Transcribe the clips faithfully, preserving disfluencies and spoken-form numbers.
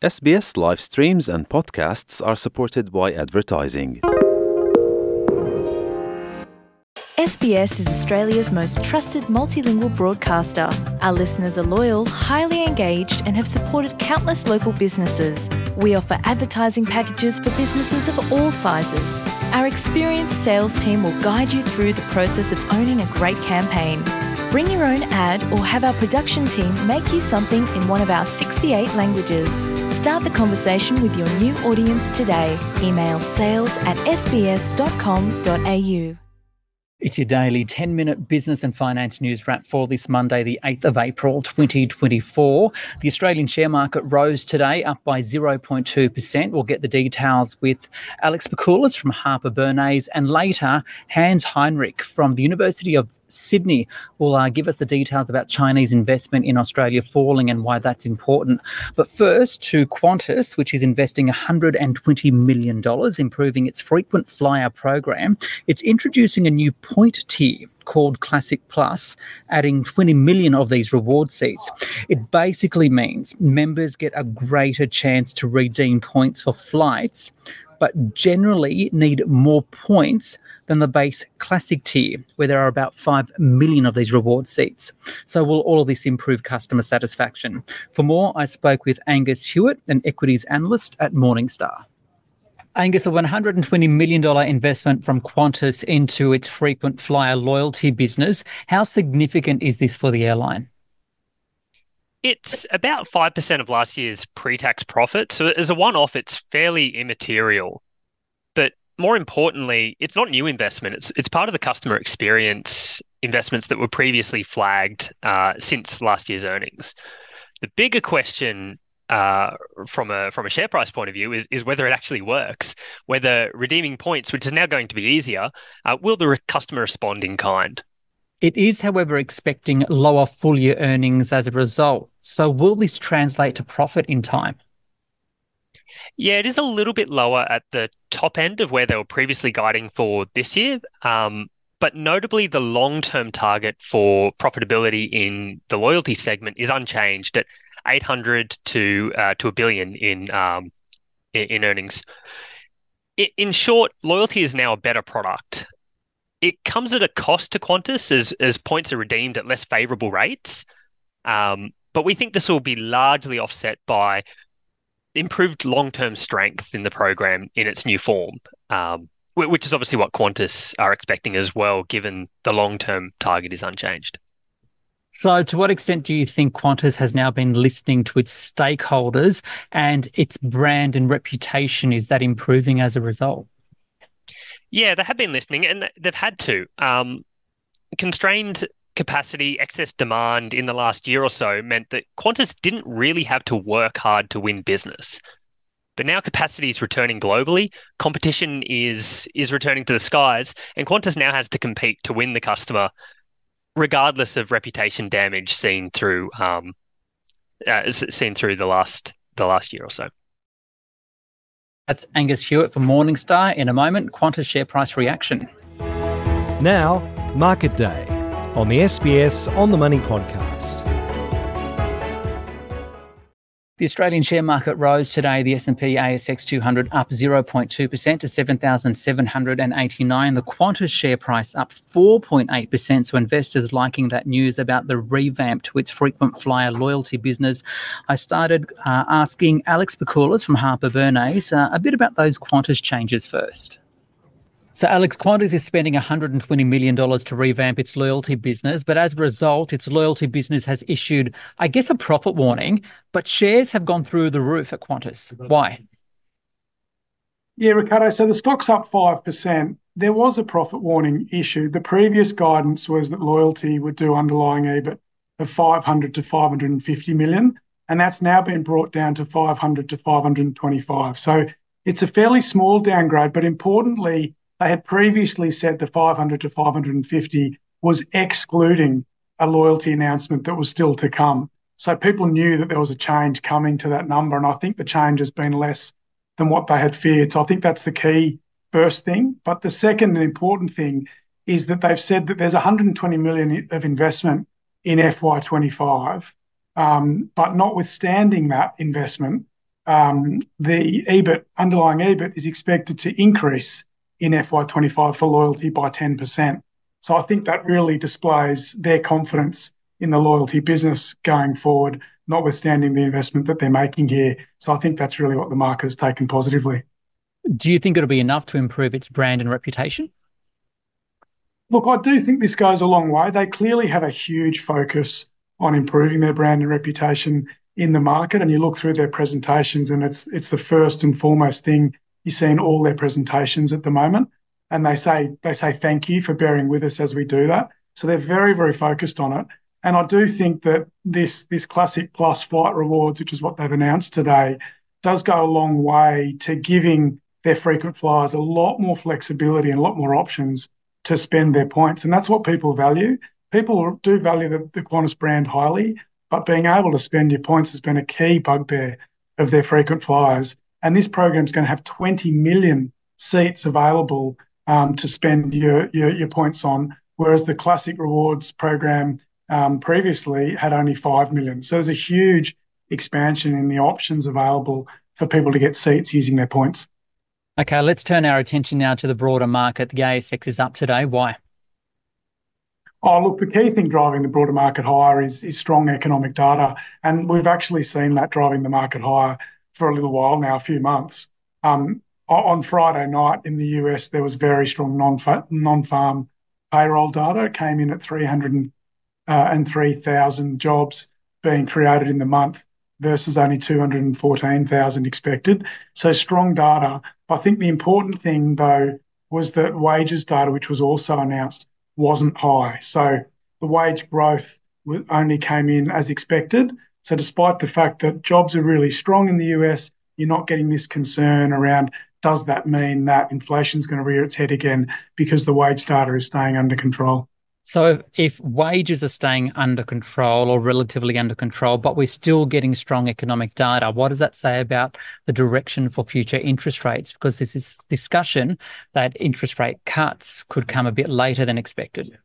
S B S live streams and podcasts are supported by advertising. S B S is Australia's most trusted multilingual broadcaster. Our listeners are loyal, highly engaged, and have supported countless local businesses. We offer advertising packages for businesses of all sizes. Our experienced sales team will guide you through the process of owning a great campaign. Bring your own ad or have our production team make you something in one of our sixty-eight languages. Start the conversation with your new audience today. Email sales at s b s dot com dot a u. It's your daily ten-minute business and finance news wrap for this Monday, the eighth of April, twenty twenty-four. The Australian share market rose today, up by zero point two percent. We'll get the details with Alex Pakoulis from Harper Bernays, and later Hans Heinrich from the University of Sydney will uh, give us the details about Chinese investment in Australia falling and why that's important. But first to Qantas, which is investing one hundred twenty million dollars, improving its frequent flyer program. It's introducing a new point tier called Classic Plus, adding twenty million of these reward seats. It basically means members get a greater chance to redeem points for flights, but generally need more points than the base Classic tier, where there are about five million of these reward seats. So will all of this improve customer satisfaction? For more, I spoke with Angus Hewitt, an equities analyst at Morningstar. Angus, a one hundred twenty million dollars investment from Qantas into its frequent flyer loyalty business. How significant is this for the airline? It's about five percent of last year's pre-tax profit. So as a one-off, it's fairly immaterial. But more importantly, it's not new investment. It's it's part of the customer experience investments that were previously flagged uh, since last year's earnings. The bigger question uh, from a from a share price point of view is, is whether it actually works, whether redeeming points, which is now going to be easier, uh, will the re- customer respond in kind? It is, however, expecting lower full-year earnings as a result. So will this translate to profit in time? Yeah, it is a little bit lower at the top end of where they were previously guiding for this year. Um, but notably, the long-term target for profitability in the loyalty segment is unchanged at eight hundred to uh, to a billion in um, in, in earnings. I, in short, loyalty is now a better product. It comes at a cost to Qantas as as points are redeemed at less favourable rates. Um, but we think this will be largely offset by improved long-term strength in the program in its new form, um, which is obviously what Qantas are expecting as well, given the long-term target is unchanged. So to what extent do you think Qantas has now been listening to its stakeholders, and its brand and reputation, is that improving as a result? Yeah, they have been listening, and they've had to. Um, constrained capacity, excess demand in the last year or so meant that Qantas didn't really have to work hard to win business. But now capacity is returning globally, competition is is returning to the skies, and Qantas now has to compete to win the customer, regardless of reputation damage seen through um, uh, seen through the last the last year or so. That's Angus Hewitt from Morningstar. In a moment, Qantas share price reaction. Now, Market Day on the S B S On The Money podcast. The Australian share market rose today. The S and P A S X two hundred up zero point two percent to seven thousand seven hundred eighty-nine. The Qantas share price up four point eight percent. So investors liking that news about the revamp to its frequent flyer loyalty business. I started uh, asking Alex Pakoulis from Harper Bernays uh, a bit about those Qantas changes first. So, Alex, Qantas is spending one hundred twenty million dollars to revamp its loyalty business, but as a result, its loyalty business has issued, I guess, a profit warning, but shares have gone through the roof at Qantas. Why? Yeah, Ricardo, so the stock's up five percent. There was a profit warning issued. The previous guidance was that loyalty would do underlying E B I T of five hundred to five hundred fifty million, and that's now been brought down to five hundred to five hundred twenty-five. So it's a fairly small downgrade, but importantly, they had previously said the five hundred to five hundred fifty was excluding a loyalty announcement that was still to come. So people knew that there was a change coming to that number, and I think the change has been less than what they had feared. So I think that's the key first thing. But the second and important thing is that they've said that there's one hundred twenty million of investment in F Y twenty-five, um, but notwithstanding that investment, um, the E B I T, underlying E B I T, is expected to increase in F Y twenty-five for Loyalty by ten percent. So I think that really displays their confidence in the Loyalty business going forward, notwithstanding the investment that they're making here. So I think that's really what the market has taken positively. Do you think it'll be enough to improve its brand and reputation? Look, I do think this goes a long way. They clearly have a huge focus on improving their brand and reputation in the market. And you look through their presentations and it's it's the first and foremost thing you see in all their presentations at the moment. And they say they say thank you for bearing with us as we do that. So they're very, very focused on it. And I do think that this, this Classic Plus Flight Rewards, which is what they've announced today, does go a long way to giving their frequent flyers a lot more flexibility and a lot more options to spend their points. And that's what people value. People do value the, the Qantas brand highly, but being able to spend your points has been a key bugbear of their frequent flyers. And this program is going to have twenty million seats available um, to spend your, your, your points on, whereas the Classic Rewards program um, previously had only five million. So there's a huge expansion in the options available for people to get seats using their points. Okay, let's turn our attention now to the broader market. The A S X is up today. Why? Oh, look, the key thing driving the broader market higher is, is strong economic data. And we've actually seen that driving the market higher for a little while now, a few months. Um, on Friday night in the U S, there was very strong non-fa- non-farm payroll data. It came in at three hundred three thousand jobs being created in the month versus only two hundred fourteen thousand expected. So strong data. I think the important thing, though, was that wages data, which was also announced, wasn't high. So the wage growth only came in as expected. So despite the fact that jobs are really strong in the U S, you're not getting this concern around, does that mean that inflation's going to rear its head again because the wage data is staying under control? So if wages are staying under control or relatively under control, but we're still getting strong economic data, what does that say about the direction for future interest rates? Because there's this discussion that interest rate cuts could come a bit later than expected.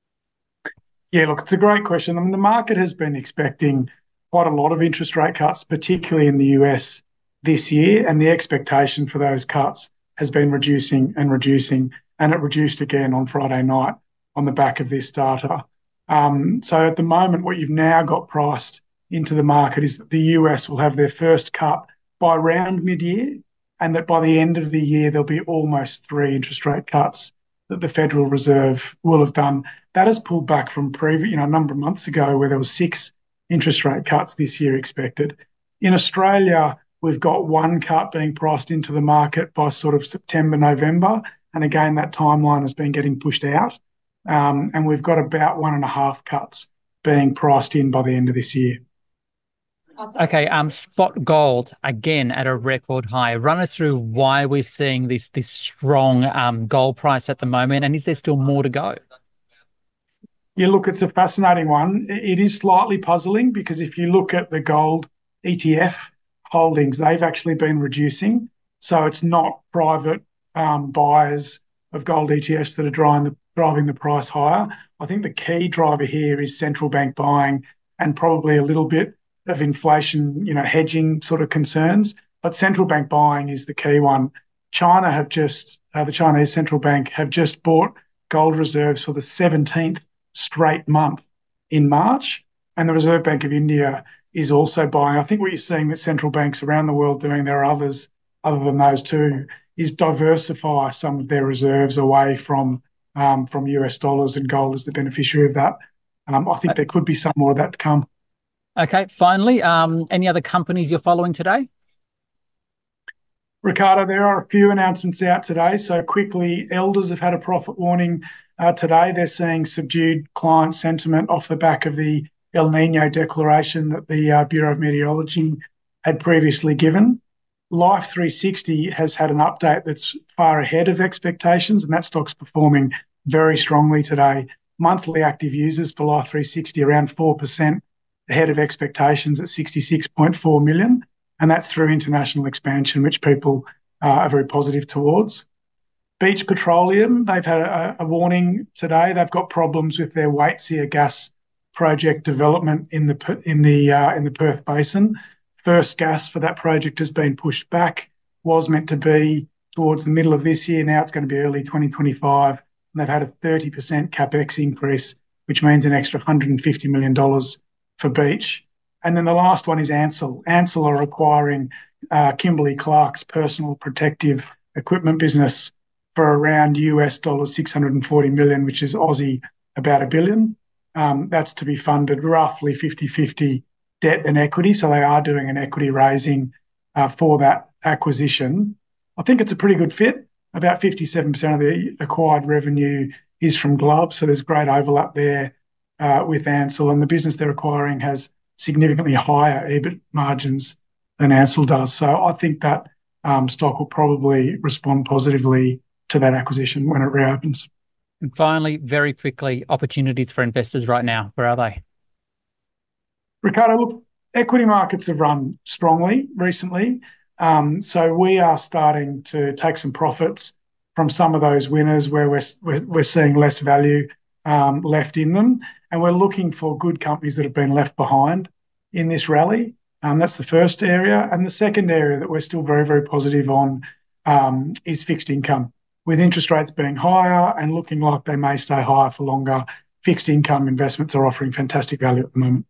Yeah, look, it's a great question. I mean, the market has been expecting quite a lot of interest rate cuts, particularly in the U S this year, and the expectation for those cuts has been reducing and reducing, and it reduced again on Friday night on the back of this data. Um, so at the moment, what you've now got priced into the market is that the U S will have their first cut by around mid-year, and that by the end of the year, there'll be almost three interest rate cuts that the Federal Reserve will have done. That has pulled back from previous, you know, a number of months ago where there were six interest rate cuts this year expected. In Australia, we've got one cut being priced into the market by sort of September, November. And again, that timeline has been getting pushed out. Um, and we've got about one and a half cuts being priced in by the end of this year. Okay, um, spot gold again at a record high. Run us through why we're seeing this this strong um, gold price at the moment, and is there still more to go? Yeah, look, it's a fascinating one. It is slightly puzzling because if you look at the gold E T F holdings, they've actually been reducing. So it's not private um, buyers of gold E T Fs that are driving the driving the price higher. I think the key driver here is central bank buying and probably a little bit of inflation, you know, hedging sort of concerns. But central bank buying is the key one. China have just, uh, the Chinese central bank have just bought gold reserves for the seventeenth straight month in March. And the Reserve Bank of India is also buying. I think what you're seeing that central banks around the world doing, there are others other than those two, is diversify some of their reserves away from Um, from U S dollars, and gold is the beneficiary of that. Um, I think there could be some more of that to come. Okay, finally, um, any other companies you're following today? Ricardo, there are a few announcements out today. So quickly, Elders have had a profit warning uh, today. They're seeing subdued client sentiment off the back of the El Nino declaration that the uh, Bureau of Meteorology had previously given. Life three sixty has had an update that's far ahead of expectations, and that stock's performing very strongly today. Monthly active users for Life three sixty around four percent ahead of expectations at sixty-six point four million, and that's through international expansion, which people uh, are very positive towards. Beach Petroleum, they've had a, a warning today. They've got problems with their Waitsia gas project development in the in the uh, in the Perth Basin first gas for that project has been pushed back, was meant to be towards the middle of this year. Now it's going to be early twenty twenty-five. And they've had a thirty percent capex increase, which means an extra one hundred fifty million dollars for Beach. And then the last one is Ansell. Ansell are acquiring uh, Kimberly-Clark's personal protective equipment business for around U S dollars six hundred forty million, which is Aussie about a billion. Um, that's to be funded roughly fifty-fifty debt and equity. So they are doing an equity raising uh, for that acquisition. I think it's a pretty good fit. About fifty-seven percent of the acquired revenue is from gloves, so there's great overlap there uh, with Ansell, and the business they're acquiring has significantly higher E B I T margins than Ansell does. So I think that um, stock will probably respond positively to that acquisition when it reopens. And finally, very quickly, opportunities for investors right now. Where are they? Ricardo, look, equity markets have run strongly recently. Um, so we are starting to take some profits from some of those winners where we're, we're, we're seeing less value um, left in them. And we're looking for good companies that have been left behind in this rally. Um, that's the first area. And the second area that we're still very, very positive on um, is fixed income. With interest rates being higher and looking like they may stay higher for longer, fixed income investments are offering fantastic value at the moment.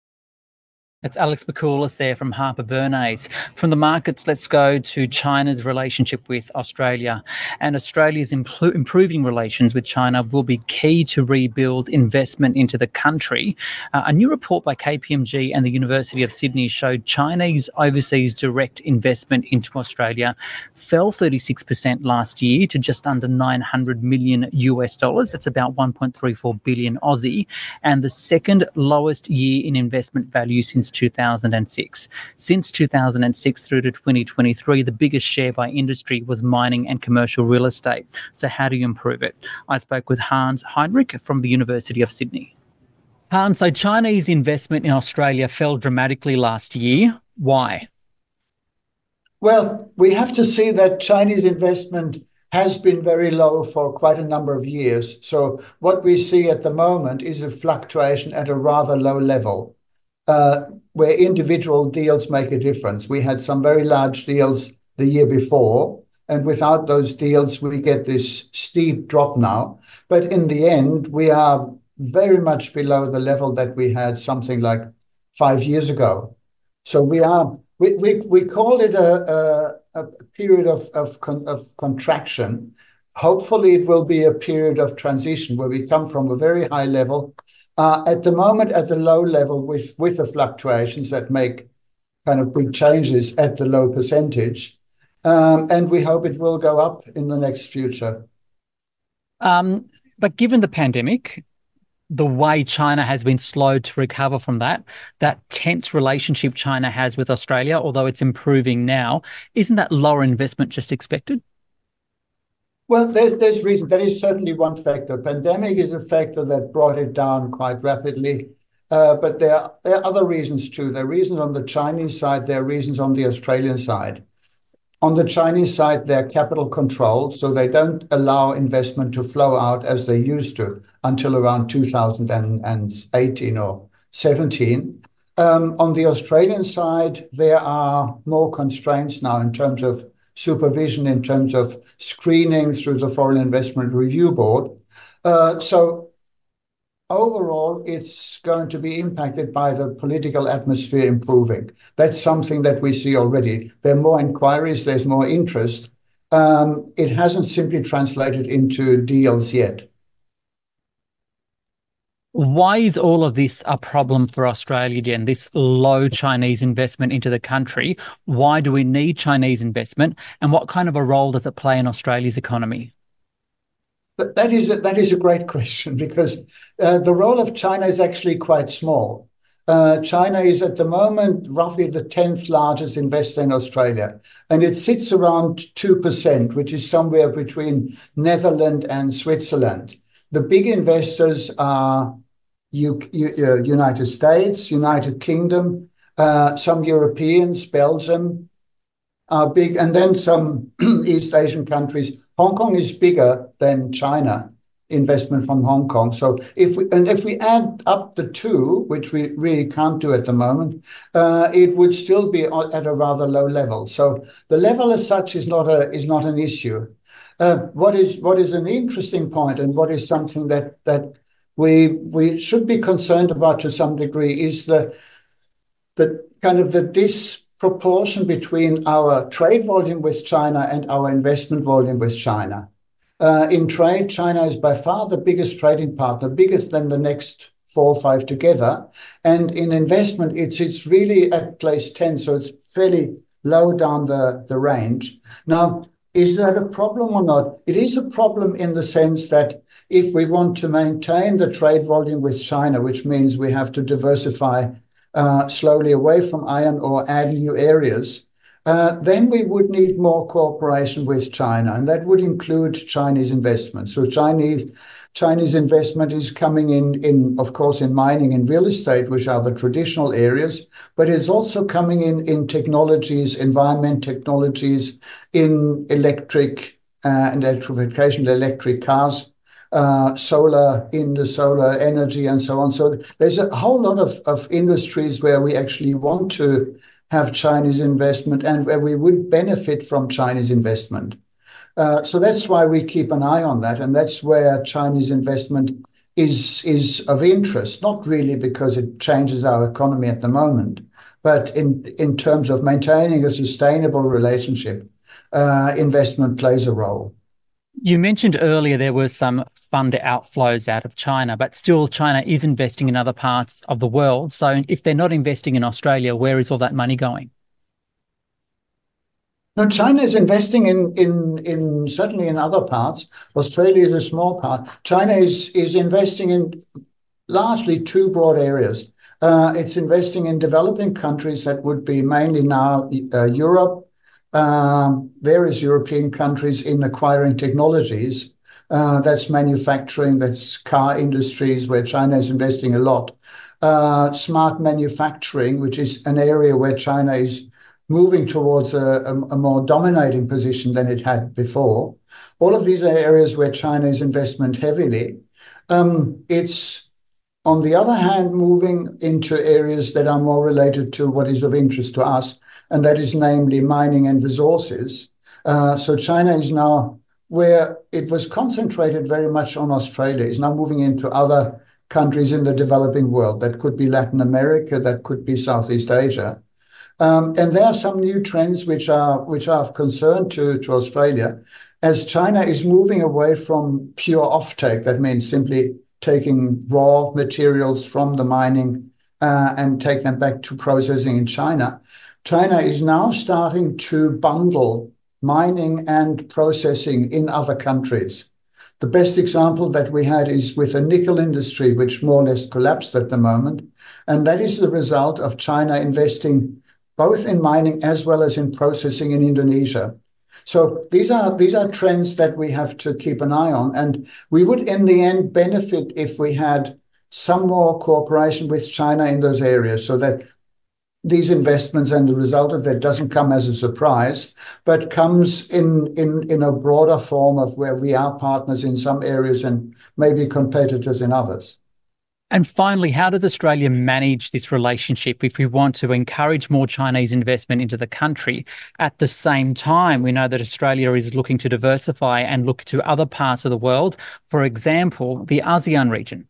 That's Alex Bacoulis there from Harper Bernays. From the markets, let's go to China's relationship with Australia. And Australia's impl- improving relations with China will be key to rebuild investment into the country. Uh, a new report by K P M G and the University of Sydney showed Chinese overseas direct investment into Australia fell thirty-six percent last year to just under nine hundred million U S dollars. That's about one point three four billion Aussie, and the second lowest year in investment value since two thousand six. Since two thousand six through to twenty twenty-three, the biggest share by industry was mining and commercial real estate. So how do you improve it? I spoke with Hans Heinrich from the University of Sydney. Hans, so Chinese investment in Australia fell dramatically last year. Why? Well, we have to see that Chinese investment has been very low for quite a number of years. So what we see at the moment is a fluctuation at a rather low level. Uh, where individual deals make a difference. We had some very large deals the year before, and without those deals, we get this steep drop now. But in the end, we are very much below the level that we had something like five years ago. So we are, we we, we call it a, a, a period of, of, con, of contraction. Hopefully, it will be a period of transition where we come from a very high level Uh, at the moment, at the low level, with, with the fluctuations that make kind of big changes at the low percentage, um, and we hope it will go up in the next future. Um, but given the pandemic, the way China has been slow to recover from that, that tense relationship China has with Australia, although it's improving now, isn't that lower investment just expected? Well, there, there's reason. That is certainly one factor. Pandemic is a factor that brought it down quite rapidly. Uh, but there are, there are other reasons too. There are reasons on the Chinese side. There are reasons on the Australian side. On the Chinese side, they're capital controlled, so they don't allow investment to flow out as they used to until around two thousand eighteen or seventeen. Um, on the Australian side, there are more constraints now in terms of supervision, in terms of screening through the Foreign Investment Review Board. Uh, so overall, it's going to be impacted by the political atmosphere improving. That's something that we see already. There are more inquiries, there's more interest. Um, it hasn't simply translated into deals yet. Why is all of this a problem for Australia, Jen, this low Chinese investment into the country? Why do we need Chinese investment? And what kind of a role does it play in Australia's economy? But that is a, that is a great question, because uh, the role of China is actually quite small. Uh, China is at the moment roughly the tenth largest investor in Australia, and it sits around two percent, which is somewhere between Netherlands and Switzerland. The big investors are U- U- United States, United Kingdom, uh, some Europeans, Belgium are big, and then some East Asian countries. Hong Kong is bigger than China investment from Hong Kong. So if we, and if we add up the two, which we really can't do at the moment, uh, it would still be at a rather low level. So the level as such is not a is not an issue. Uh, what is what is an interesting point, and what is something that that we we should be concerned about to some degree, is the the kind of the disproportion between our trade volume with China and our investment volume with China. Uh, in trade, China is by far the biggest trading partner, biggest than the next four or five together. And in investment, it's it's really at place ten, so it's fairly low down the, the range. Now, is that a problem or not? It is a problem in the sense that if we want to maintain the trade volume with China, which means we have to diversify uh, slowly away from iron ore, add new areas, Uh, then we would need more cooperation with China, and that would include Chinese investment. So Chinese Chinese investment is coming in, in, of course, in mining and real estate, which are the traditional areas, but it's also coming in in technologies, environment technologies, in electric uh, and electrification, electric cars, uh, solar, in the solar energy, and so on. So there's a whole lot of, of industries where we actually want to have Chinese investment and where we would benefit from Chinese investment. Uh, so that's why we keep an eye on that, and that's where Chinese investment is is of interest, not really because it changes our economy at the moment, but in, in terms of maintaining a sustainable relationship, uh, investment plays a role. You mentioned earlier there were some fund outflows out of China, but still China is investing in other parts of the world. So if they're not investing in Australia, where is all that money going? No, China is investing in, in, in certainly in other parts. Australia is a small part. China is, is investing in largely two broad areas. Uh, it's investing in developing countries that would be mainly now uh, Europe, um, various European countries, in acquiring technologies. Uh, that's manufacturing, that's car industries, where China is investing a lot. Uh, smart manufacturing, which is an area where China is moving towards a, a, a more dominating position than it had before. All of these are areas where China is investment heavily. Um, it's, on the other hand, moving into areas that are more related to what is of interest to us, and that is namely mining and resources. Uh, so China is now, where it was concentrated very much on Australia, is now moving into other countries in the developing world. That could be Latin America, that could be Southeast Asia. Um, and there are some new trends which are which are of concern to, to Australia, as China is moving away from pure offtake. That means simply taking raw materials from the mining uh, and take them back to processing in China. China is now starting to bundle mining and processing in other countries. The best example that we had is with the nickel industry, which more or less collapsed at the moment. And that is the result of China investing both in mining as well as in processing in Indonesia. So these are these are trends that we have to keep an eye on. And we would, in the end, benefit if we had some more cooperation with China in those areas, so that these investments and the result of that doesn't come as a surprise, but comes in, in, in a broader form of where we are partners in some areas and maybe competitors in others. And finally, how does Australia manage this relationship if we want to encourage more Chinese investment into the country? At the same time, we know that Australia is looking to diversify and look to other parts of the world, for example, the ASEAN region.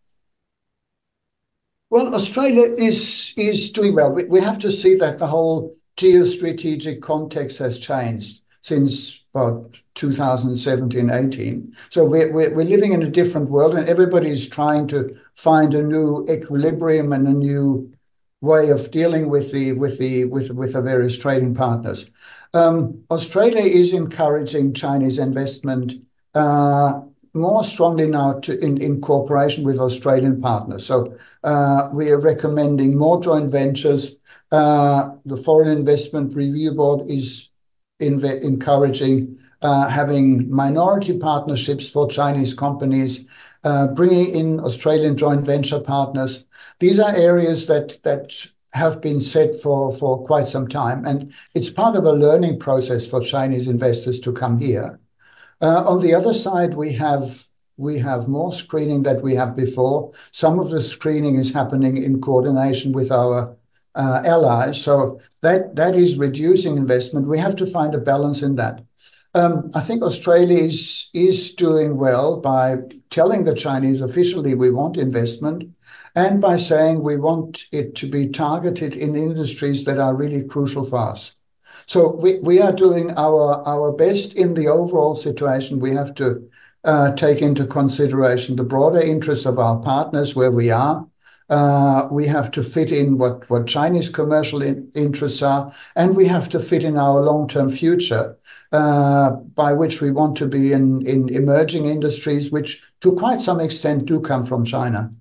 Well, Australia is is doing well. We, we have to see that the whole geostrategic context has changed since about two thousand seventeen, eighteen. So we're, we're, we're living in a different world, and everybody's trying to find a new equilibrium and a new way of dealing with the with the with, with the various trading partners. Um, Australia is encouraging Chinese investment uh, more strongly now to, in, in cooperation with Australian partners. So uh, we are recommending more joint ventures. Uh, the Foreign Investment Review Board is inve- encouraging uh, having minority partnerships for Chinese companies, uh, bringing in Australian joint venture partners. These are areas that that have been set for, for quite some time, and it's part of a learning process for Chinese investors to come here. Uh, on the other side, we have We have more screening than we have before. Some of the screening is happening in coordination with our uh, allies. So that, that is reducing investment. We have to find a balance in that. Um, I think Australia is, is doing well by telling the Chinese officially we want investment, and by saying we want it to be targeted in industries that are really crucial for us. So we, we are doing our, our best in the overall situation. We have to uh, take into consideration the broader interests of our partners where we are. Uh, we have to fit in what, what Chinese commercial in, interests are, and we have to fit in our long-term future, uh, by which we want to be in, in emerging industries, which to quite some extent do come from China.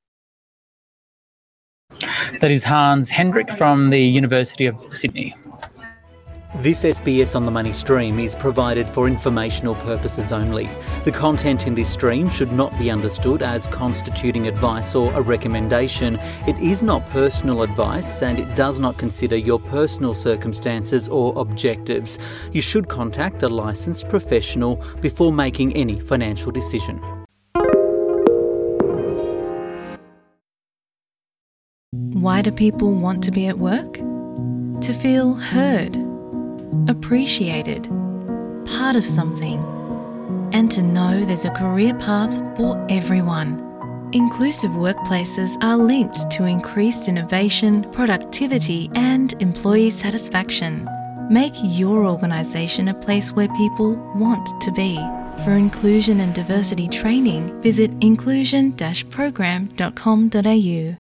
That is Hans Hendrik from the University of Sydney. This S B S On The Money stream is provided for informational purposes only. The content in this stream should not be understood as constituting advice or a recommendation. It is not personal advice and it does not consider your personal circumstances or objectives. You should contact a licensed professional before making any financial decision. Why do people want to be at work? To feel heard, appreciated, part of something, and to know there's a career path for everyone. Inclusive workplaces are linked to increased innovation, productivity, and employee satisfaction. Make your organisation a place where people want to be. For inclusion and diversity training, visit inclusion dash program dot com dot a u.